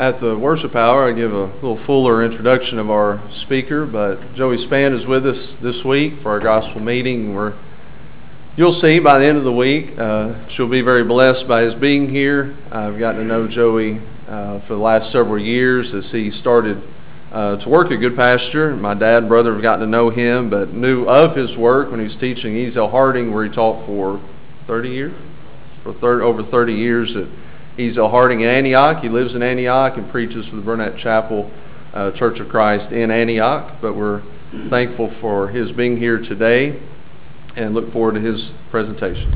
At the worship hour, I give a little fuller introduction of our speaker, but Joey Spann is with us this week for our gospel meeting. You'll see by the end of the week, she'll be very blessed by his being here. I've gotten to know Joey for the last several years as he started to work at Good Pasture. My dad and brother have gotten to know him, but knew of his work when he was teaching Ezel Harding, where he taught for 30 years, over 30 years at Ezel Harding in Antioch. He lives in Antioch and preaches for the Burnett Chapel Church of Christ in Antioch. But we're thankful for his being here today and look forward to his presentation.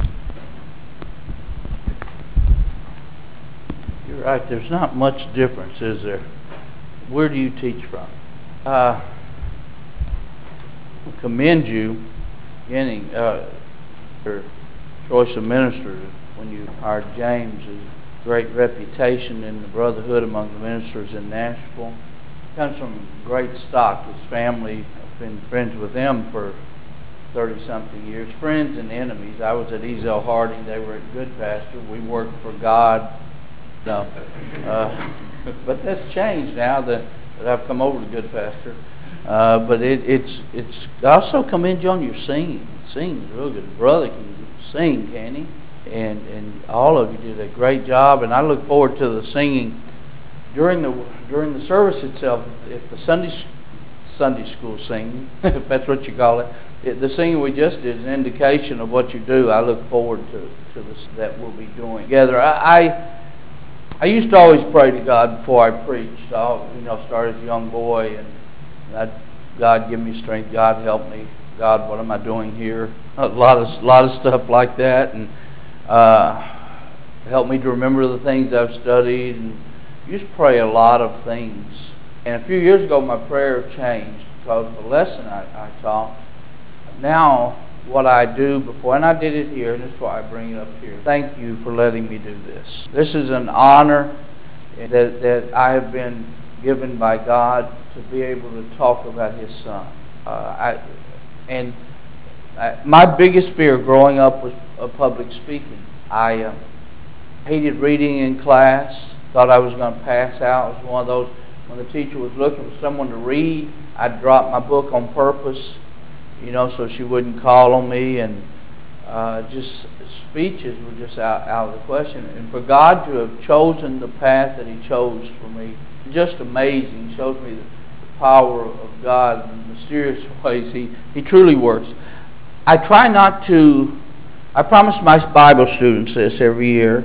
You're right. There's not much difference, is there? Where do you teach from? I commend you getting your choice of minister when you hired James. Great reputation in the brotherhood among the ministers in Nashville. Comes from great stock. His family, I've been friends with them for 30-something years. Friends and enemies. I was at Ezel Harding. They were at Good Pasture. We worked for God. No, but that's changed now that I've come over to Good Pasture. But it's I also commend you on your singing. Singing's real good. Brother can sing, can he? And all of you did a great job, and I look forward to the singing during the service itself. If the Sunday school singing, if that's what you call it, the singing we just did is an indication of what you do. I look forward to this that we'll be doing together. I used to always pray to God before I preached. I started as a young boy, and God give me strength. God help me. God, what am I doing here? A lot of stuff like that, and help me to remember the things I've studied, and just pray a lot of things. And a few years ago, my prayer changed because of the lesson I taught. Now, what I do before, and I did it here, and that's why I bring it up here. Thank you for letting me do this. This is an honor that I have been given by God to be able to talk about His Son. My biggest fear growing up was public speaking. I hated reading in class, thought I was going to pass out. It was one of those, when the teacher was looking for someone to read, I'd drop my book on purpose, so she wouldn't call on me, and just speeches were just out of the question. And for God to have chosen the path that He chose for me, just amazing. He shows me the power of God in mysterious ways. He truly works. I promise my Bible students this every year.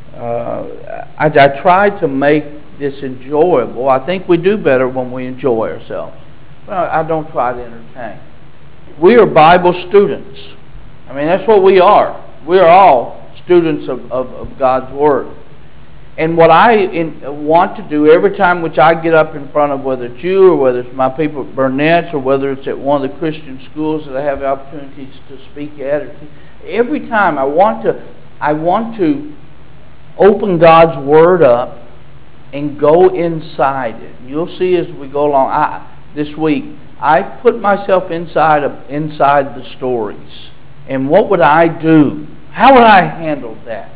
I try to make this enjoyable. I think we do better when we enjoy ourselves. But I don't try to entertain. We are Bible students. I mean, that's what we are. We are all students of God's Word. And what I want to do every time which I get up in front of, whether it's you or whether it's my people at Burnett's or whether it's at one of the Christian schools that I have opportunities to speak at, every time I want to open God's Word up and go inside it. You'll see as we go along. This week, I put myself inside the stories. And what would I do? How would I handle that?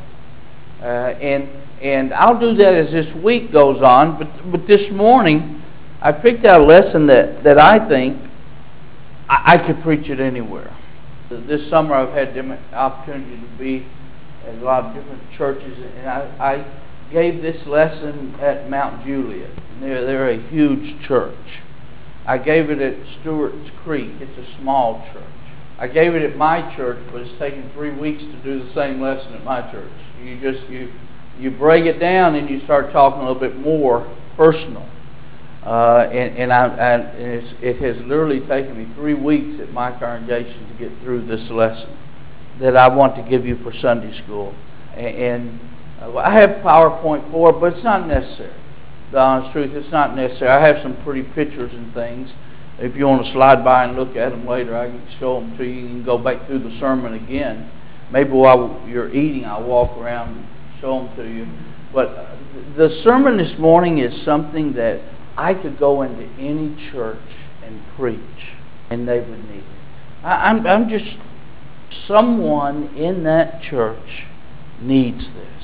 And I'll do that as this week goes on. But this morning, I picked out a lesson that I think I could preach it anywhere. This summer, I've had the opportunity to be at a lot of different churches, and I gave this lesson at Mount Juliet. They're a huge church. I gave it at Stewart's Creek. It's a small church. I gave it at my church, but it's taken 3 weeks to do the same lesson at my church. You break it down and you start talking a little bit more personal. It has literally taken me 3 weeks at my congregation to get through this lesson that I want to give you for Sunday school. And I have PowerPoint for it, but it's not necessary. The honest truth, it's not necessary. I have some pretty pictures and things. If you want to slide by and look at them later, I can show them to you. You can go back through the sermon again. Maybe while you're eating, I'll walk around and show them to you. But the sermon this morning is something that I could go into any church and preach, and they would need it. I'm just, someone in that church needs this.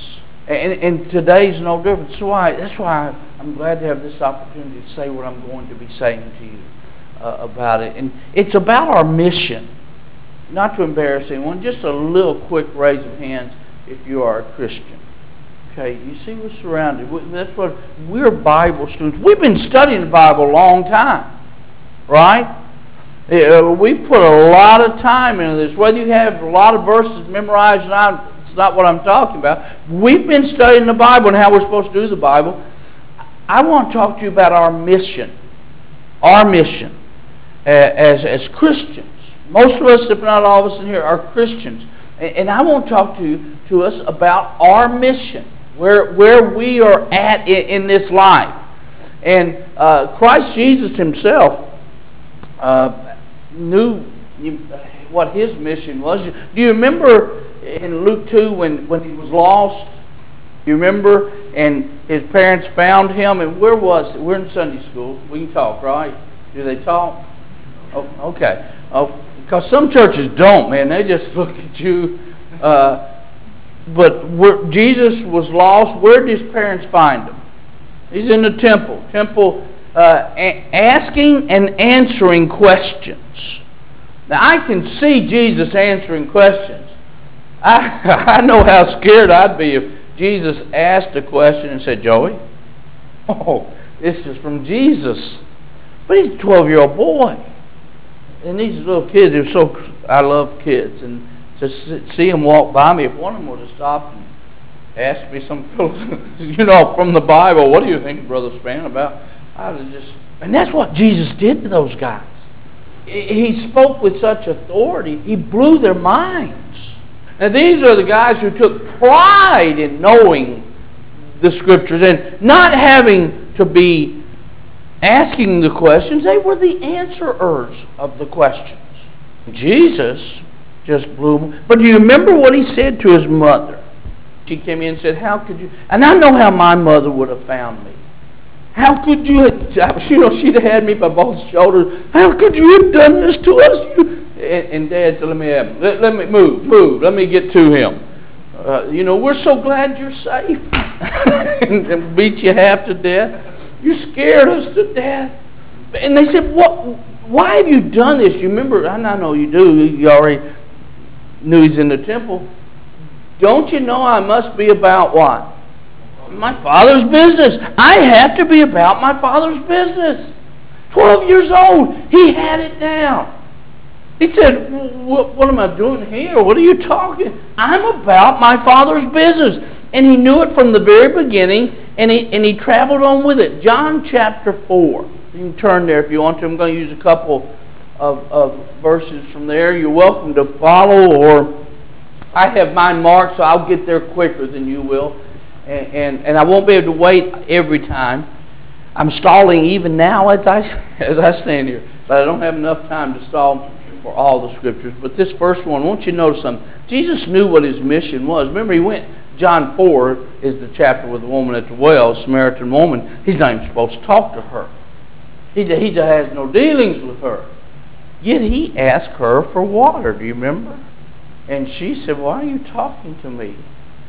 And today's no different. That's why I'm glad to have this opportunity to say what I'm going to be saying to you about it. And it's about our mission. Not to embarrass anyone, just a little quick raise of hands if you are a Christian. Okay, you see we're surrounded. That's what we're Bible students. We've been studying the Bible a long time, right? We've put a lot of time into this. Whether you have a lot of verses memorized or not, it's not what I'm talking about. We've been studying the Bible and how we're supposed to do the Bible. I want to talk to you about our mission. Our mission as Christians. Most of us, if not all of us in here, are Christians. And I want to talk to us about our mission, where we are at in this life. And Christ Jesus himself knew what his mission was. Do you remember in Luke 2 when he was lost? You remember? And his parents found him. And where was it? We're in Sunday school. We can talk, right? Do they talk? Oh, okay. Because some churches don't, man. They just look at you. But Jesus was lost. Where did his parents find him? He's in the temple. Asking and answering questions. Now, I can see Jesus answering questions. I know how scared I'd be if Jesus asked a question and said, Joey, oh, this is from Jesus. But he's a 12-year-old boy. And these little kids, I love kids. And to see them walk by me, if one of them would have stopped and asked me some, from the Bible, what do you think, Brother Span, about? I would have and that's what Jesus did to those guys. He spoke with such authority, he blew their minds. Now, these are the guys who took pride in knowing the Scriptures and not having to be asking the questions. They were the answerers of the questions. Jesus just blew them. But do you remember what he said to his mother? She came in and said, how could you? And I know how my mother would have found me. How could you have, she'd have had me by both shoulders. How could you have done this to us? And Dad said, let me have him. Let me move. Let me get to him. We're so glad you're safe. And beat you half to death. You scared us to death. And they said, why have you done this? You remember, and I know you do. You already knew he's in the temple. Don't you know I must be about what? My Father's business. I have to be about my Father's business. 12 years old. He had it down. He said, what am I doing here? What are you talking? I'm about my Father's business. And he knew it from the very beginning, and he traveled on with it. John chapter 4. You can turn there if you want to. I'm going to use a couple of verses from there. You're welcome to follow, or I have mine marked, so I'll get there quicker than you will. And I won't be able to wait every time. I'm stalling even now as I stand here. But I don't have enough time to stall for all the Scriptures. But this first one, I want you to notice something. Jesus knew what his mission was. Remember, he went, John 4 is the chapter with the woman at the well, Samaritan woman. He's not even supposed to talk to her. He has no dealings with her. Yet he asked her for water. Do you remember? And she said, why are you talking to me?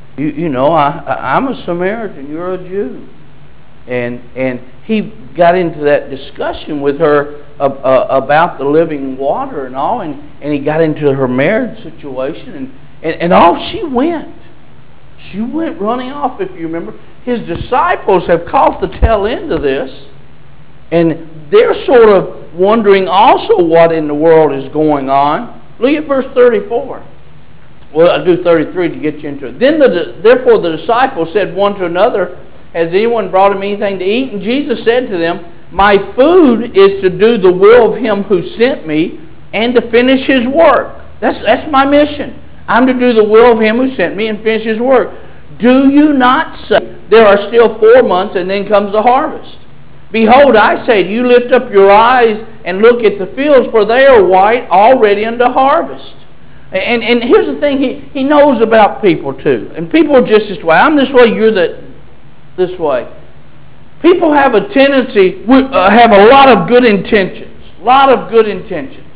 I'm a Samaritan. You're a Jew. And he got into that discussion with her about the living water and all. And he got into her marriage situation. And off she went. She went running off, if you remember. His disciples have caught the tail end of this. And they're sort of wondering also what in the world is going on. Look at verse 34. Well, I'll do 33 to get you into it. Therefore the disciples said one to another, has anyone brought him anything to eat? And Jesus said to them, my food is to do the will of him who sent me and to finish his work. That's my mission. I'm to do the will of him who sent me and finish his work. Do you not say, there are still 4 months and then comes the harvest? Behold, I say to you, lift up your eyes and look at the fields, for they are white already unto harvest. And here's the thing, he knows about people too. And people are just this way. I'm this way, you're this way. People have a tendency, have a lot of good intentions.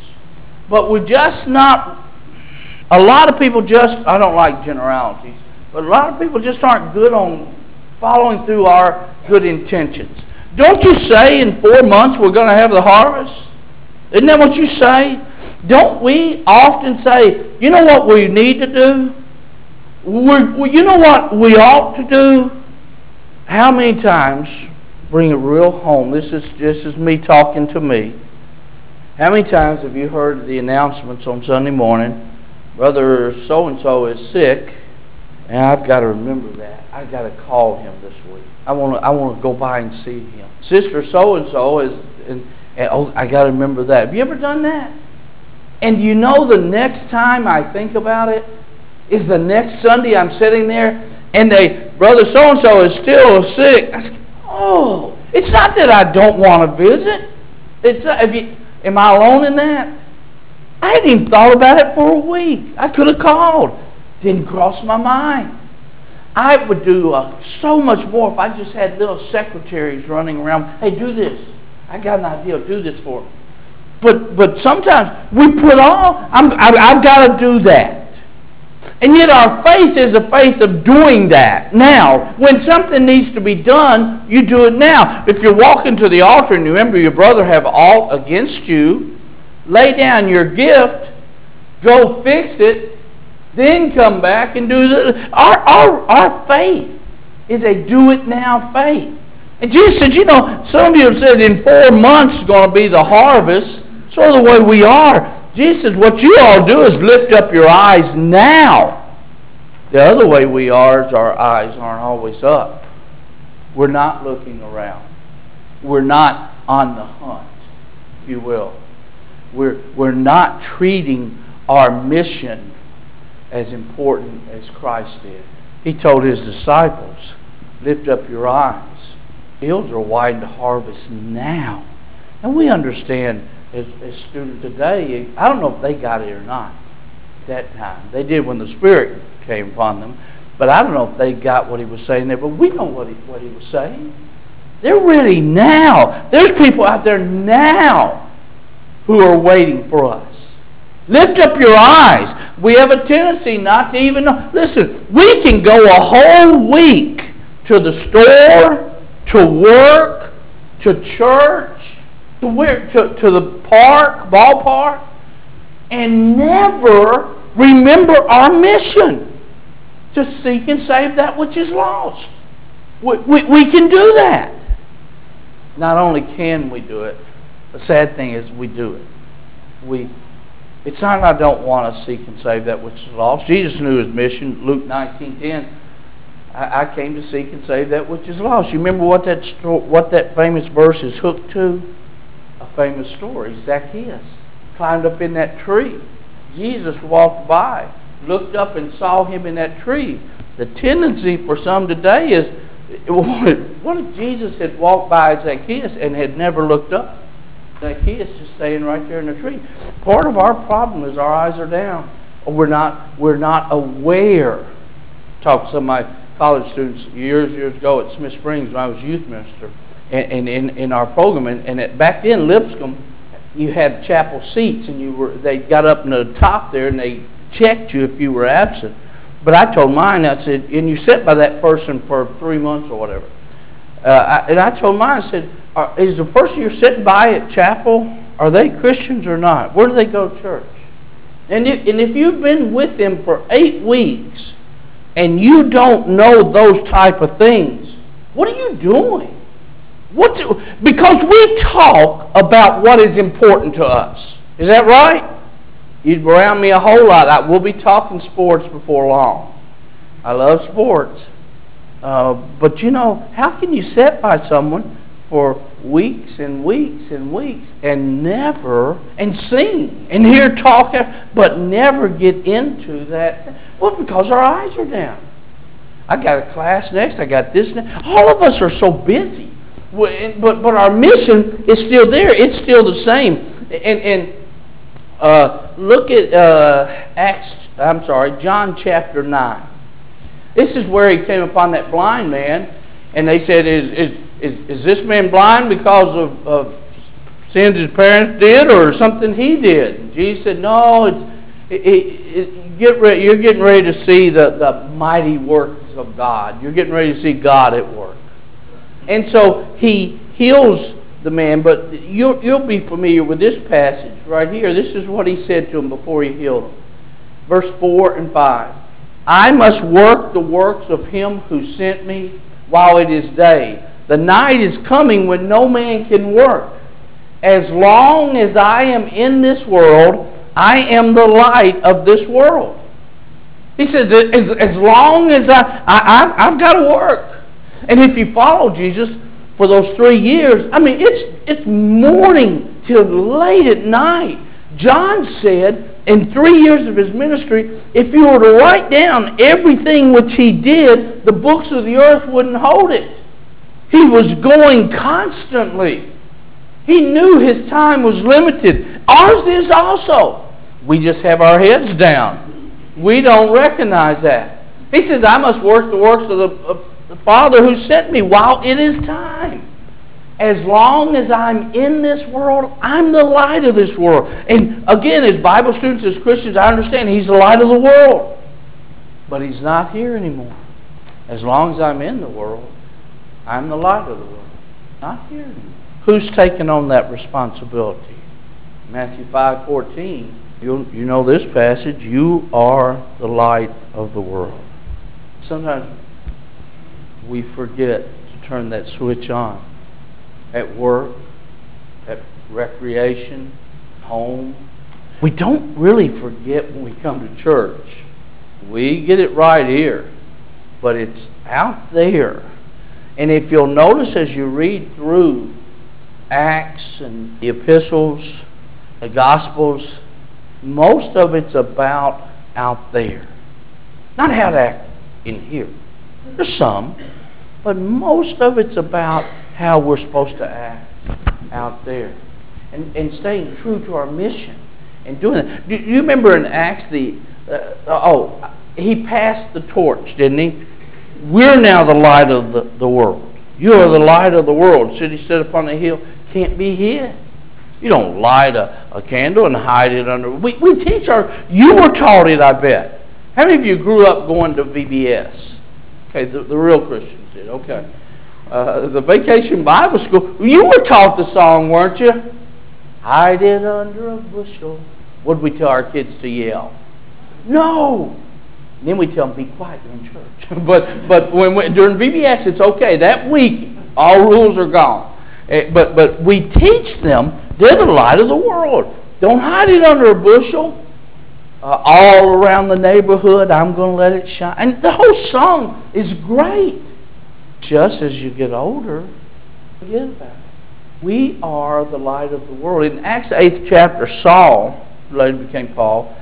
But we're just not, a lot of people just, I don't like generalities, But a lot of people just aren't good on following through our good intentions. Don't you say in 4 months we're going to have the harvest? Isn't that what you say? Don't we often say, you know what we need to do? You know what we ought to do? How many times, bring it real home, this is me talking to me. How many times have you heard the announcements on Sunday morning, Brother so-and-so is sick, and I've got to remember that. I've got to call him this week. I want to go by and see him. Sister so-and-so is, and oh, I got to remember that. Have you ever done that? And you know the next time I think about it is the next Sunday I'm sitting there and Brother so-and-so is still sick. I say, oh, it's not that I don't want to visit. It's not, am I alone in that? I hadn't even thought about it for a week. I could have called. Didn't cross my mind. I would do so much more if I just had little secretaries running around. Hey, do this. I got an idea. Do this for me. But sometimes we put all, I've got to do that. And yet our faith is a faith of doing that now. When something needs to be done, you do it now. If you're walking to the altar and you remember your brother have aught against you, lay down your gift, go fix it, then come back and do the... Our faith is a do-it-now faith. And Jesus said, you know, some of you have said in 4 months is going to be the harvest. Sort of the way we are. Jesus says, what you all do is lift up your eyes now. The other way we are is our eyes aren't always up. We're not looking around. We're not on the hunt, if you will. We're not treating our mission as important as Christ did. He told his disciples, lift up your eyes. Fields are wide to harvest now. And we understand as students today, I don't know if they got it or not at that time. They did when the Spirit came upon them. But I don't know if they got what he was saying there. But we know what he was saying. They're ready now. There's people out there now who are waiting for us. Lift up your eyes. We have a tendency not to even know. Listen, we can go a whole week to the store, to work, to church, to the ballpark, and never remember our mission to seek and save that which is lost. We can do that. Not only can we do it, the sad thing is we do it. It's not I don't want to seek and save that which is lost. Jesus knew his mission. Luke 19:10. I came to seek and save that which is lost. You remember what that famous verse is hooked to? A famous story. Zacchaeus climbed up in that tree. Jesus walked by, looked up and saw him in that tree. The tendency for some today is, what if Jesus had walked by Zacchaeus and had never looked up? Zacchaeus just staying right there in the tree. Part of our problem is our eyes are down. We're not aware. Talked to some of my college students years ago at Smith Springs when I was youth minister, and in our program, and back then Lipscomb, you had chapel seats, and they got up in the top there and they checked you if you were absent. But I told mine, I said, and you sit by that person for 3 months or whatever. And I told mine, I said, is the person you're sitting by at chapel, are they Christians or not? Where do they go to church? And if you've been with them for 8 weeks and you don't know those type of things, what are you doing? Because we talk about what is important to us. Is that right? You'd be around me a whole lot. We'll be talking sports before long. I love sports. But you know, how can you sit by someone for weeks and weeks and weeks and sing and hear talk, but never get into that? Well, because our eyes are down. I got a class next. I got this next. All of us are so busy. But our mission is still there. It's still the same. And look at John chapter 9. This is where he came upon that blind man, and they said, "Is this man blind because of sins his parents did, or something he did?" And Jesus said, "No, you're getting ready to see the mighty works of God. You're getting ready to see God at work. And so he heals the man, but you'll be familiar with this passage right here. This is what he said to him before he healed him. Verse 4 and 5. I must work the works of him who sent me while it is day. The night is coming when no man can work. As long as I am in this world, I am the light of this world. He says, as long as I've got to work. And if you follow Jesus for those 3 years, I mean, it's morning till late at night. John said, in 3 years of his ministry, if you were to write down everything which he did, the books of the earth wouldn't hold it. He was going constantly. He knew his time was limited. Ours is also. We just have our heads down. We don't recognize that. He says, I must work the works of the Father who sent me while it is time. As long as I'm in this world, I'm the light of this world. And again, as Bible students, as Christians, I understand he's the light of the world. But he's not here anymore. As long as I'm in the world, I'm the light of the world. Not here anymore. Who's taking on that responsibility? Matthew 5:14. You know this passage. You are the light of the world. Sometimes we forget to turn that switch on. At work, at recreation, home. We don't really forget when we come to church. We get it right here, but it's out there. And if you'll notice as you read through Acts and the epistles, the Gospels, most of it's about out there. Not how to act in here. There's some, but most of it's about how we're supposed to act out there. And staying true to our mission and doing that. Do you remember in Acts he passed the torch, didn't he? We're now the light of the world. You are the light of the world. City set upon a hill can't be hid. You don't light a candle and hide it under. We teach you were taught it, I bet. How many of you grew up going to VBS? Okay, the real Christians did. Okay. The Vacation Bible School, you were taught the song, weren't you? Hide it under a bushel. What did we tell our kids to yell? No. And then we tell them, be quiet, you're in church. but during VBS, it's okay. That week, all rules are gone. But we teach them they're the light of the world. Don't hide it under a bushel. All around the neighborhood, I'm going to let it shine. And the whole song is great. Just as you get older, forget about it. We are the light of the world. In Acts 8th chapter, Saul, who later became Paul,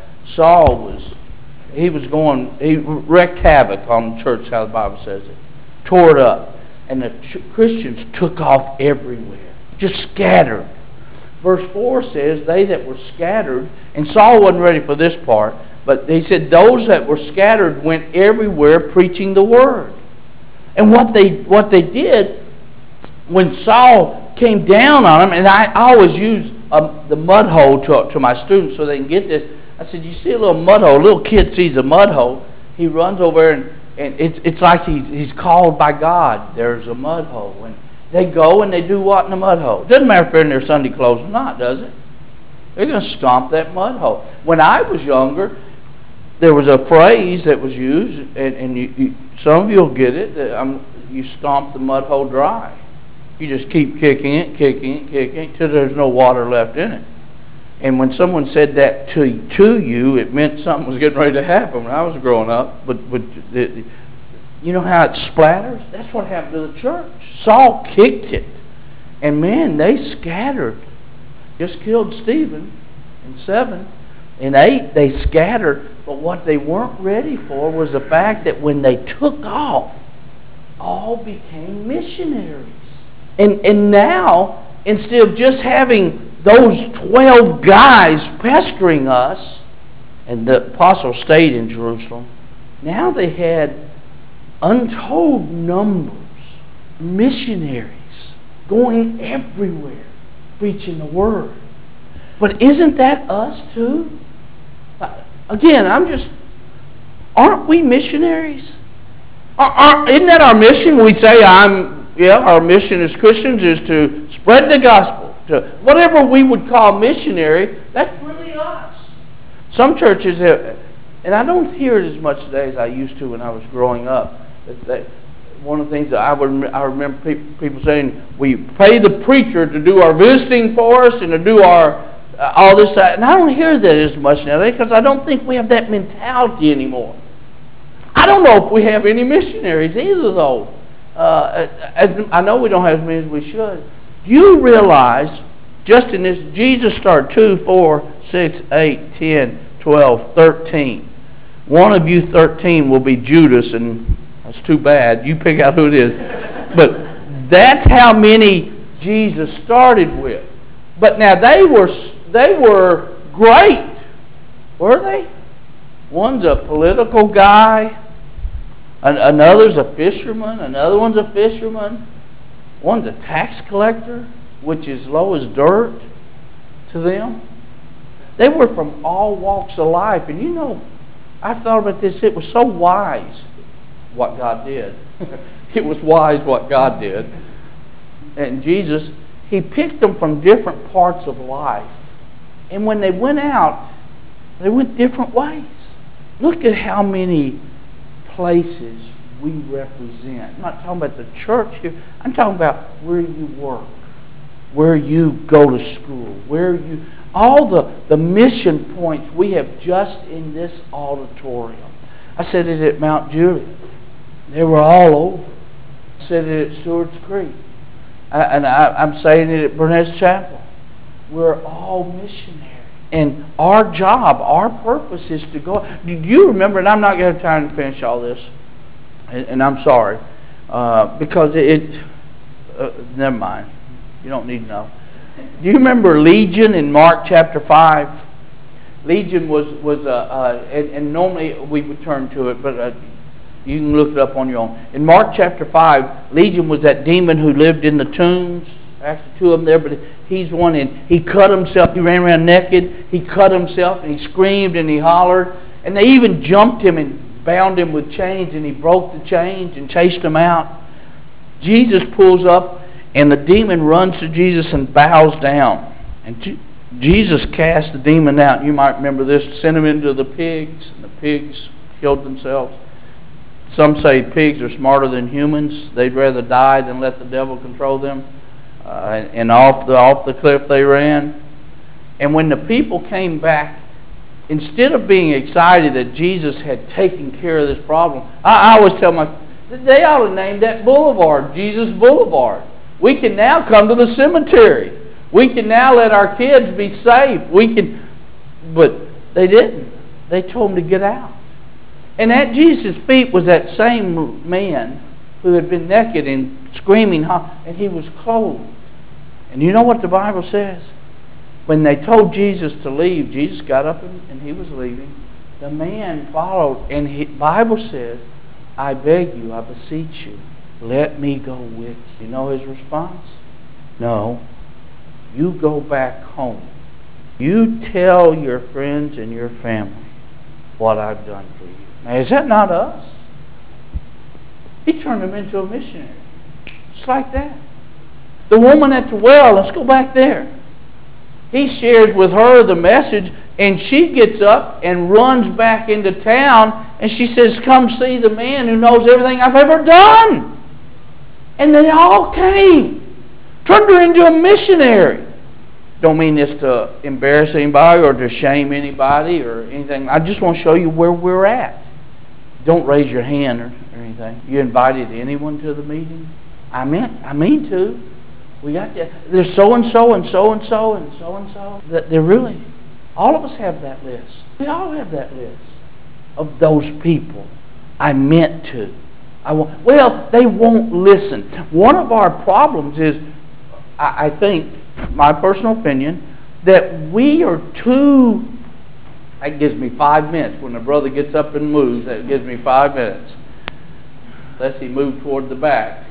he wreaked havoc on the church, how the Bible says it. Tore it up. And the Christians took off everywhere. Just scattered. Verse 4 says, they that were scattered, and Saul wasn't ready for this part, but he said, those that were scattered went everywhere preaching the word. And what they did, when Saul came down on them, and I always use the mud hole to my students so they can get this. I said, you see a little mud hole, a little kid sees a mud hole, he runs over and it's like he's called by God. There's a mud hole. And they go and they do what in the mud hole? Doesn't matter if they're in their Sunday clothes or not, does it? They're going to stomp that mud hole. When I was younger, there was a phrase that was used, and some of you will get it, you stomp the mud hole dry. You just keep kicking it, till there's no water left in it. And when someone said that to you, it meant something was getting ready to happen when I was growing up. But you know how it splatters? That's what happened to the church. Saul kicked it. And man, they scattered. Just killed Stephen in 7. In 8, they scattered. But what they weren't ready for was the fact that when they took off, all became missionaries. And now, instead of just having those 12 guys pestering us, and the apostle stayed in Jerusalem, now they had untold numbers, missionaries going everywhere preaching the word. But isn't that us too? Again, I'm just Aren't we missionaries? Isn't that our mission? We say, our mission as Christians is to spread the gospel. To whatever we would call missionary, that's really us. Some churches have, and I don't hear it as much today as I used to when I was growing up. One of the things that I remember people saying, we pay the preacher to do our visiting for us and to do our all this, and I don't hear that as much nowadays because I don't think we have that mentality anymore. I don't know if we have any missionaries either, though. I know we don't have as many as we should. Do you realize, just in this, Jesus started 2, 4, 6, 8, 10, 12, 13. One of you 13 will be Judas, and that's too bad. You pick out who it is. But that's how many Jesus started with. But now they were great, were they? One's a political guy, another's a fisherman, another one's a fisherman, one's a tax collector, which is low as dirt to them. They were from all walks of life. And you know, I've thought about this. It was so wise what God did. It was wise what God did. And Jesus, He picked them from different parts of life. And when they went out, they went different ways. Look at how many places we represent. I'm not talking about the church here. I'm talking about where you work, where you go to school, where you... all the mission points we have just in this auditorium. I said it at Mount Juliet. They were all over. I said it at Stewart's Creek. I'm saying it at Burnett's Chapel. We're all missionaries. And our job, our purpose is to go... Do you remember, and I'm not going to have time to finish all this, and I'm sorry, because never mind. You don't need to know. Do you remember Legion in Mark chapter 5? Legion was and normally we would turn to it, but you can look it up on your own. In Mark chapter 5, Legion was that demon who lived in the tombs. Actually, two of them there, but he's one, and he cut himself. He ran around naked. He cut himself, and he screamed, and he hollered. And they even jumped him and bound him with chains, and he broke the chains and chased him out. Jesus pulls up, and the demon runs to Jesus and bows down. And Jesus cast the demon out. You might remember this. Sent him into the pigs, and the pigs killed themselves. Some say pigs are smarter than humans. They'd rather die than let the devil control them. And off the cliff they ran. And when the people came back, instead of being excited that Jesus had taken care of this problem, I always tell my, they ought to name that boulevard Jesus Boulevard. We can now come to the cemetery. We can now let our kids be safe. But they didn't. They told them to get out. And at Jesus' feet was that same man who had been naked and screaming, and he was clothed. And you know what the Bible says? When they told Jesus to leave, Jesus got up and he was leaving. The man followed, and the Bible says, I beg you, I beseech you, let me go with you. You know his response? No. You go back home. You tell your friends and your family what I've done for you. Now, is that not us? He turned him into a missionary. Just like that. The woman at the well, let's go back there. He shares with her the message, and she gets up and runs back into town, and she says, come see the man who knows everything I've ever done. And they all came. Turned her into a missionary. Don't mean this to embarrass anybody or to shame anybody or anything. I just want to show you where we're at. Don't raise your hand or anything. You invited anyone to the meeting? I mean to. We got that. There's so and so and so and so and so and so. They're really, all of us have that list. We all have that list of those people. I meant to. Well, they won't listen. One of our problems is, I think, my personal opinion, that we are too. That gives me 5 minutes. When the brother gets up and moves, that gives me 5 minutes. Unless he moved toward the back.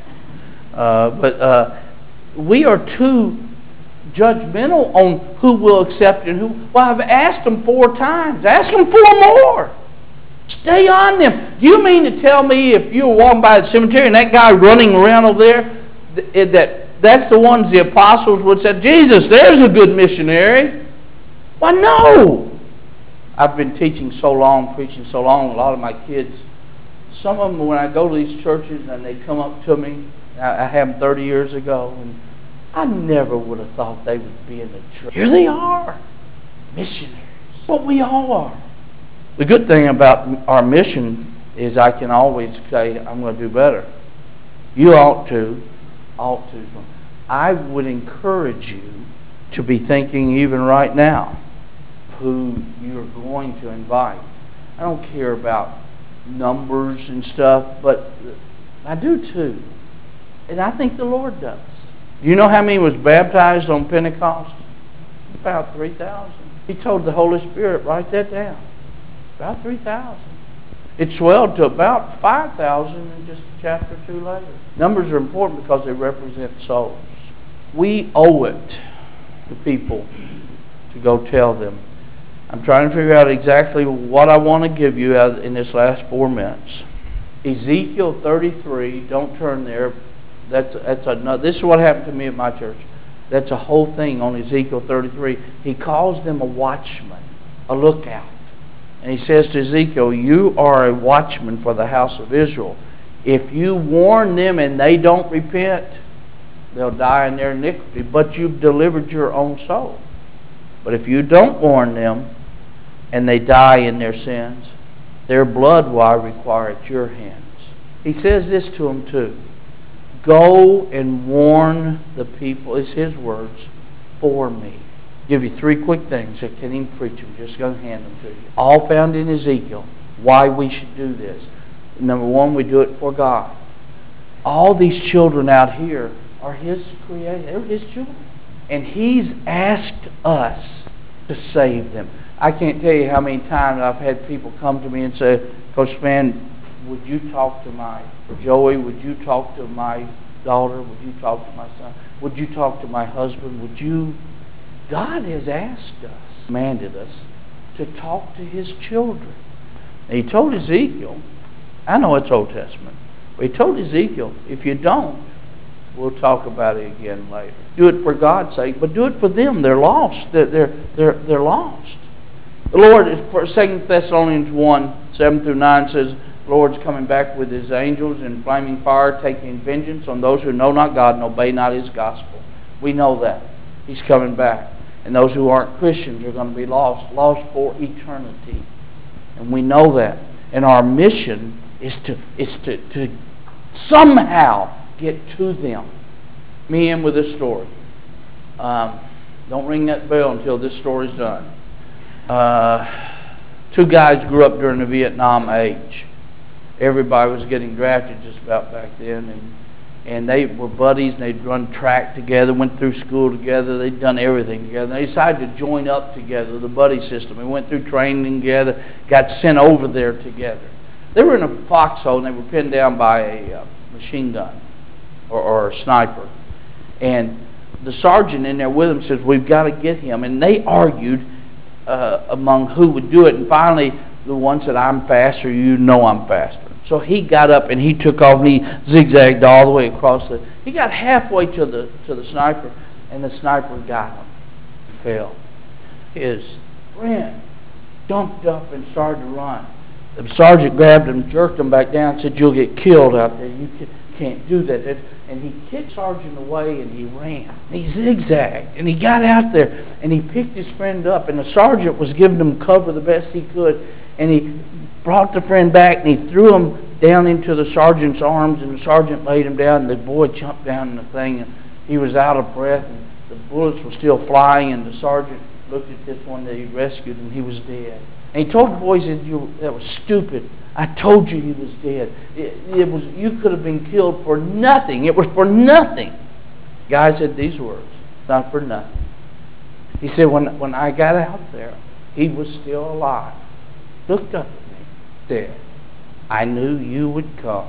But we are too judgmental on who will accept and who. Well, I've asked them 4 times. Ask them 4 more. Stay on them. Do you mean to tell me if you were walking by the cemetery and that guy running around over there, that's the ones the apostles would say, Jesus, there's a good missionary? Why, no. I've been teaching so long, preaching so long, a lot of my kids, some of them, when I go to these churches and they come up to me, I had them 30 years ago, and I never would have thought they would be in the church. Here they are, missionaries. What we all are. The good thing about our mission is I can always say, I'm going to do better. You ought to. I would encourage you to be thinking even right now who you're going to invite. I don't care about numbers and stuff, but I do too. And I think the Lord does. Do you know how many was baptized on Pentecost? About 3,000. He told the Holy Spirit, write that down. About 3,000. It swelled to about 5,000 in just a chapter or two later. Numbers are important because they represent souls. We owe it to people to go tell them. I'm trying to figure out exactly what I want to give you in this last 4 minutes. Ezekiel 33, don't turn there. This is what happened to me at my church. That's a whole thing on Ezekiel 33. He calls them a watchman, a lookout. And he says to Ezekiel, you are a watchman for the house of Israel. If you warn them and they don't repent, they'll die in their iniquity, but you've delivered your own soul. But if you don't warn them and they die in their sins, their blood will I require at your hands. He says this to them too. Go and warn the people, it's his words, for me. Give you 3 quick things. I can't even preach them. Just going to hand them to you. All found in Ezekiel. Why we should do this. Number 1, we do it for God. All these children out here are his creation. They're his children. And he's asked us to save them. I can't tell you how many times I've had people come to me and say, Coach Spann, would you talk to my Joey? Would you talk to my daughter? Would you talk to my son? Would you talk to my husband? Would you? God has asked us, commanded us, to talk to his children. And he told Ezekiel, I know it's Old Testament, but he told Ezekiel, if you don't, we'll talk about it again later. Do it for God's sake, but do it for them. They're lost. They're lost. The Lord, 2 Thessalonians 1, 7 through 9 says, the Lord's coming back with his angels in flaming fire, taking vengeance on those who know not God and obey not his gospel. We know that. He's coming back. And those who aren't Christians are going to be lost for eternity. And we know that. And our mission is to somehow get to them. Let me end with this story. Don't ring that bell until this story's done. 2 guys grew up during the Vietnam age. Everybody was getting drafted just about back then. And they were buddies, and they'd run track together, went through school together, they'd done everything together. They decided to join up together, the buddy system. They went through training together, got sent over there together. They were in a foxhole, and they were pinned down by a machine gun or a sniper. And the sergeant in there with them says, we've got to get him. And they argued among who would do it. And finally, the one said, I'm faster, you know I'm faster. So he got up and he took off and he zigzagged all the way across he got halfway to the sniper, and the sniper got him. He fell. His friend jumped up and started to run. The sergeant grabbed him, jerked him back down, and said, you'll get killed out there. You can't do that. And he kicked Sergeant away and he ran. And he zigzagged and he got out there and he picked his friend up, and the sergeant was giving him cover the best he could, and he brought the friend back and he threw him down into the sergeant's arms, and the sergeant laid him down, and the boy jumped down in the thing, and he was out of breath, and the bullets were still flying, and the sergeant looked at this one that he rescued, and he was dead. And he told the boys, that was stupid. I told you he was dead. You could have been killed for nothing. It was for nothing. The guy said these words, not for nothing. He said, when I got out there, he was still alive. Looked up at me, said, I knew you would come.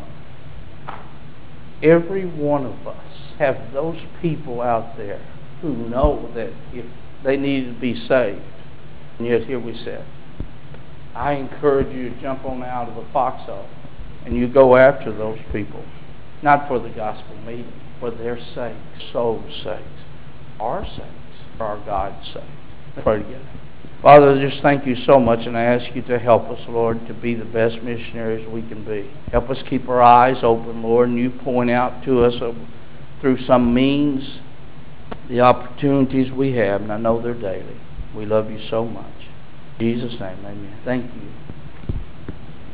Every one of us have those people out there who know that if they needed to be saved, and yet here we sit. I encourage you to jump on out of the foxhole and you go after those people. Not for the gospel meeting, for their sake, souls' sakes, our sakes, for our God's sake. Let's pray together. Father, I just thank you so much, and I ask you to help us, Lord, to be the best missionaries we can be. Help us keep our eyes open, Lord, and you point out to us through some means the opportunities we have, and I know they're daily. We love you so much. In Jesus' name, amen. Thank you.